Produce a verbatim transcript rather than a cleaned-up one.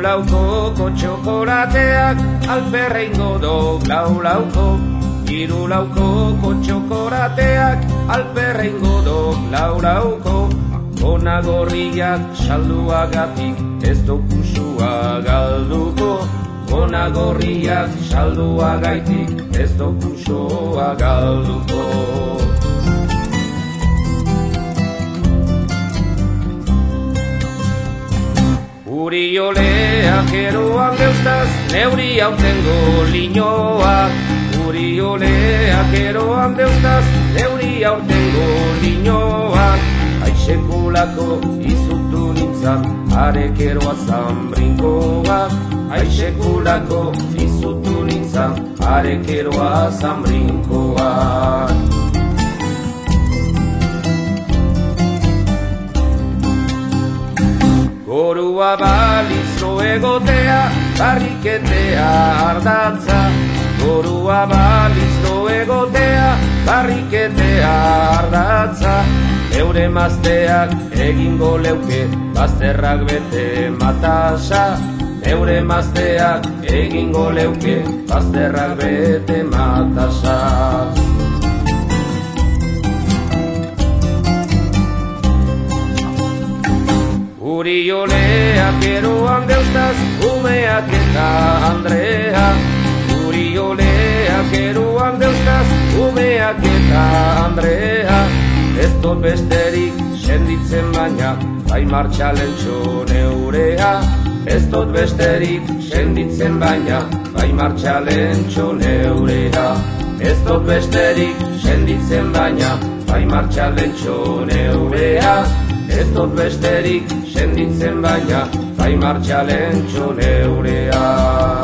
laukoko txokolateak alperreingo dok lau lauko. Hiru laukoko txokolateak alperreingo dok lau lauko. Ona gorriak salduagatik ez dokusua galduko. Ona gorriak salduagaitik ez dokusua galduko. Urioleak eroan deustaz, neuri hautengo linoak. Urioleak eroan deustaz, neuri hautengo linoak. Aixekulako izutu nintzan, arekeroa zambrinkoak. Aixekulako izutu nintzan, arekeroa zambrinkoak. Gorua balizro egotea, barriketea ardatza. Gorua balizro egotea, barriketea ardatza. Eure mazteak egingo leuke, bazterrak bete matasa. Eure mazteak egingo leuke, bazterrak bete matasa. Urioleak eroan deustaz, umeak eta Andrea. Urioleak eroan deustaz, umeak eta Andrea. Ez dut besterik senditzen baina, bai martxalentxo neurea. Ez dut besterik senditzen baina, bai martxalentxo neurea. Ez dut besterik senditzen baina, bai martxalentxo neurea. Ez dut besterik senditzen baina, bai martxalentxo neurea.